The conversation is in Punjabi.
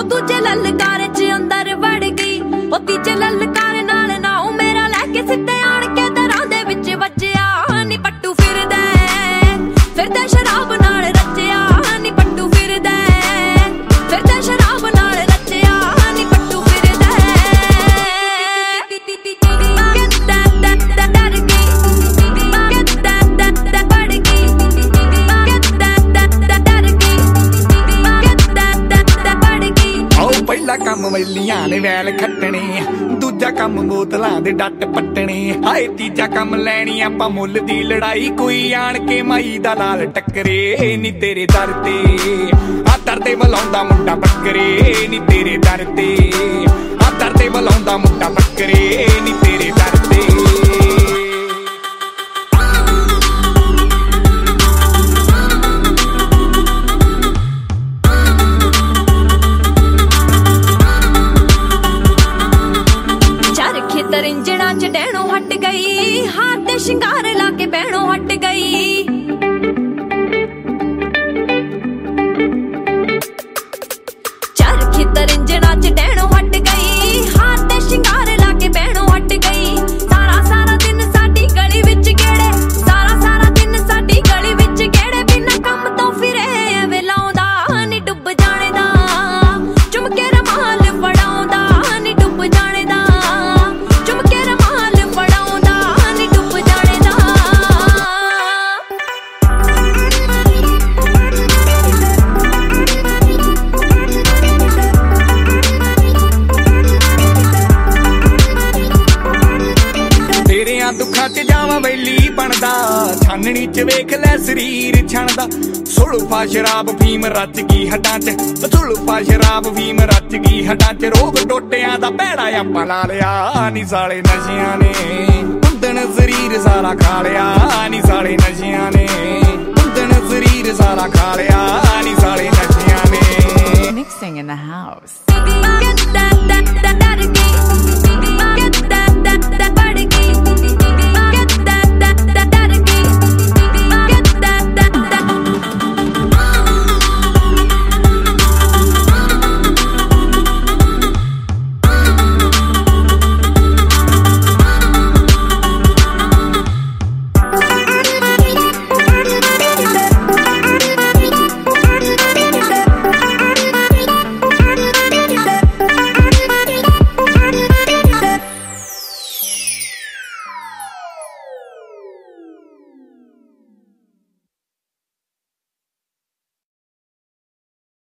ਦੂਜੇ ਲਲਕਾਰੇ ਚ ਅੰਦਰ ਵੜ ਗਈ, ਉਹ ਤੀਜੇ ਲਲਕਾਰੇ ਨਾਲ ਨਾ ਉਹ ਮੇਰਾ ਲੈ ਕੇ ਸਿੱਧੇ ਆਣ ਕੇ ਦਰਾਂ ਦੇ ਵਿੱਚ ਵੱਜਿਆ। ਨੀ ਪੱਟੂ ਫਿਰਦਾ ਸ਼ਰਾਬ ਨਾਲ ਰਚਿਆ, ਨੀ ਪੱਟੂ ਫਿਰਦਾ ਸ਼ਰਾਬ ਨਾਲ ਰਚਿਆ, ਨੀ ਪੱਟੂ ਫਿਰਦਾ ਡਰ ਗਈ ਬੜ ਗਈ ਡਰ ਗਈ ਬੜ ਗਈ। ਆਓ ਪਹਿਲਾ ਕੰਮ ਵੈਲੀਆਂ ਨੇ ਵੈਲ ਖੱਟਣੇ, ਦੂਜਾ ਕੰਮ ਬੋਤਲਾਂ ਦੇ ਡੱਟ ਪੱਟਣੇ, ਹਾਏ ਤੀਜਾ ਕੰਮ ਲੈਣੀ ਆਪਾਂ ਮੁੱਲ ਦੀ ਲੜਾਈ, ਕੋਈ ਆਣ ਕੇ ਮਾਈ ਦਾ ਲਾਲ ਟੱਕਰੇ ਨੀ ਤੇਰੇ ਦਰ ਤੇ, ਆ ਦਰ ਤੇ ਬੁਲਾਉਂਦਾ ਮੁੰਡਾ ਬੱਕਰੇ ਨੀ ਤੇਰੇ ਦਰ ਤੇ, ਆ ਦਰ ਤੇ ਬੁਲਾਉਂਦਾ ਮੁੰਡਾ ਬੱਕਰੇ ਨੀ ਤੇਰੇ ਦਰ ਤੇ। ਤਰਿੰਜਣਾ ਚ ਡਹਿਣੋਂ ਹਟ ਗਈ, ਹਾਰ ਤੇ ਸ਼ਿੰਗਾਰ ਲਾ ਕੇ ਬਹਿਣੋਂ ਹਟ ਗਈ। ਚਰਖੀ ਤਰਿੰਜਣਾ ਚ ਡਹਿਣੋਂ ਹਟ ਗਈ, ਹਾਰ ਤੇ ਸ਼ਿੰਗਾਰ ਲਾ ਕੇ ਬਹਿਣੋਂ ਹਟ ਗਈ। ਸਾਰਾ ਦਿਨ ਸਾਡੀ ਗਲੀ ਵਿੱਚ ਗੇੜੇ, ਸਾਰਾ ਦਿਨ ਸਾਡੀ ਗਲੀ ਵਿੱਚ ਗੇੜੇ, ਬਿਨਾਂ ਕੰਮ ਤੋਂ ਫਿਰੇ ਐਵੇਂ ਲਾਉਂਦਾ ਨੀ ਡੁੱਬ ਜਾਣੇ ਦਾ, ਚੁੰਮ ਕੇ ਰਮਾਲ ਫੜਾਉਂਦਾ ਨੀ ਡੁੱਬ ਜਾਣੇ ਦਾ, ਚੁੰਮ ਕੇ ਰਮਾਲ ਫੜਾਉਂਦਾ ਨੀ ਡੁੱਬ ਜਾਣੇ ਦਾ। ਤੇਰਿਆਂ ਦੁੱਖਾਂ ਚ ਜਾਵਾਂ ਵੈਲੀ ਬਣਦਾ, ਛਾਨਣੀ ਚ ਵੇਖ ਲੈ ਸਰੀਰ ਛਣਦਾ। ਸੁਲਫਾ ਸ਼ਰਾਬ ਫੀਮ ਰਚ ਗਈ ਹੱਡਾਂ ਚ, ਸੁਲਫਾ ਸ਼ਰਾਬ ਫੀਮ ਰਚ ਗਈ ਹੱਡਾਂ ਚ, ਰੋਗ ਟੋਟਿਆਂ ਦਾ ਭੈੜਾ ਆਪਾਂ ਲਾ ਲਿਆ ਨੀ ਸਾਲੇ ਨਸ਼ਿਆਂ ਨੇ, ਕੁੰਦਣ ਸਰੀਰ ਸਾਰਾ ਖਾ ਲਿਆ ਨੀ ਸਾਲੇ ਨਸ਼ਿਆਂ ਨੇ, ਕੁੰਦਣ ਸਰੀਰ ਸਾਰਾ ਖਾ ਲਿਆ ਨੀ ਸਾਲੇ ਨਸ਼ਿਆਂ ਨੇ। Mixing in the house.